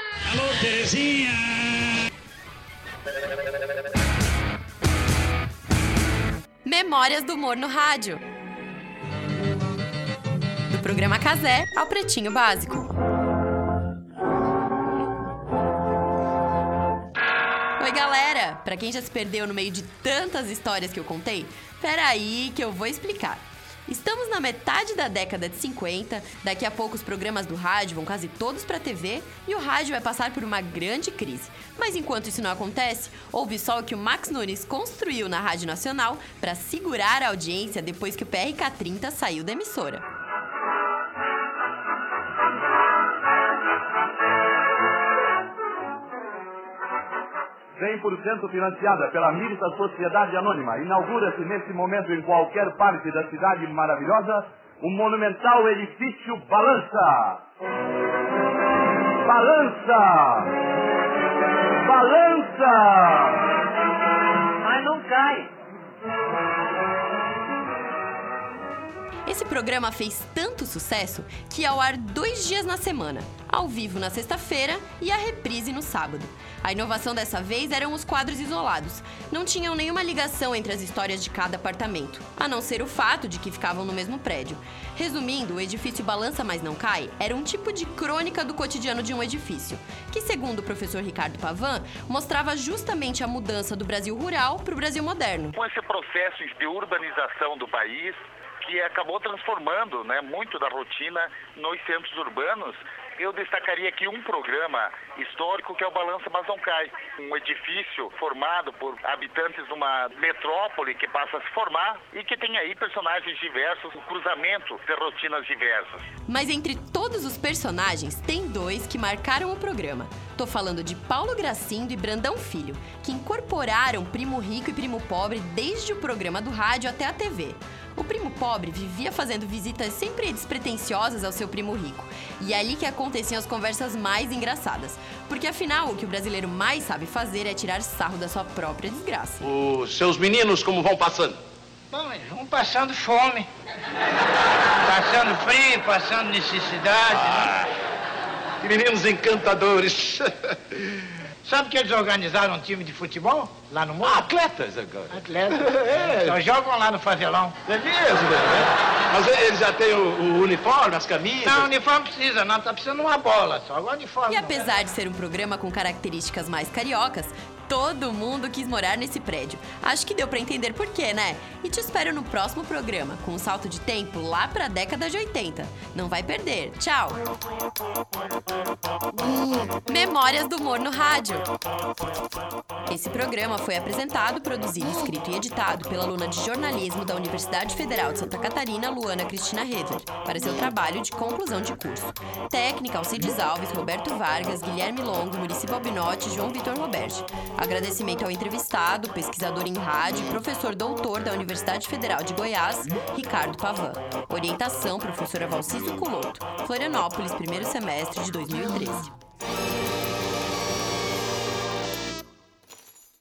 Alô, Terezinha! Memórias do Humor no Rádio. Do programa Cazé ao Pretinho Básico. Oi, galera! Pra quem já se perdeu no meio de tantas histórias que eu contei, peraí que eu vou explicar. Estamos na metade da década de 50, daqui a pouco os programas do rádio vão quase todos pra TV e o rádio vai passar por uma grande crise. Mas enquanto isso não acontece, ouve só o que o Max Nunes construiu na Rádio Nacional pra segurar a audiência depois que o PRK-30 saiu da emissora. 100% financiada pela Mirta Sociedade Anônima, inaugura-se nesse momento em qualquer parte da cidade maravilhosa o monumental edifício Balança. Balança! Balança! Mas não cai. Esse programa fez tanto sucesso que ia ao ar 2 dias na semana, ao vivo na sexta-feira e a reprise no sábado. A inovação dessa vez eram os quadros isolados. Não tinham nenhuma ligação entre as histórias de cada apartamento, a não ser o fato de que ficavam no mesmo prédio. Resumindo, o edifício Balança Mas Não Cai era um tipo de crônica do cotidiano de um edifício, que, segundo o professor Ricardo Pavan, mostrava justamente a mudança do Brasil rural para o Brasil moderno. Com esse processo de urbanização do país, que acabou transformando, muito da rotina nos centros urbanos, eu destacaria aqui um programa histórico que é o Balança Mas Não Cai. Um edifício formado por habitantes de uma metrópole que passa a se formar e que tem aí personagens diversos, um cruzamento de rotinas diversas. Mas entre todos os personagens, tem 2 que marcaram o programa. Tô falando de Paulo Gracindo e Brandão Filho, que incorporaram Primo Rico e Primo Pobre desde o programa do rádio até a TV. O primo pobre vivia fazendo visitas sempre despretensiosas ao seu primo rico. E é ali que aconteciam as conversas mais engraçadas. Porque afinal, o que o brasileiro mais sabe fazer é tirar sarro da sua própria desgraça. Os seus meninos como vão passando? Bom, eles vão passando fome. Passando frio, passando necessidade. Que meninos encantadores. Sabe que eles organizaram um time de futebol lá no morro? Atletas agora. Atletas. Só jogam lá no favelão. É mesmo, né? Mas eles já têm o uniforme, as camisas? Não, uniforme precisa, não. Tá precisando de uma bola só. Agora uniforme. E apesar de ser um programa com características mais cariocas, todo mundo quis morar nesse prédio. Acho que deu pra entender por quê, né? E te espero no próximo programa, com um salto de tempo lá pra década de 80. Não vai perder. Tchau! Memórias do Humor no Rádio. Esse programa foi apresentado, produzido, escrito e editado pela aluna de jornalismo da Universidade Federal de Santa Catarina, Luana Cristina Redler, para seu trabalho de conclusão de curso. Técnica, Alcides Alves, Roberto Vargas, Guilherme Longo, Muricy Balbinotti e João Vitor Roberti. Agradecimento ao entrevistado, pesquisador em rádio e professor doutor da Universidade Federal de Goiás, Ricardo Pavan. Orientação, professora Valciso Culoto. Florianópolis, primeiro semestre de 2013.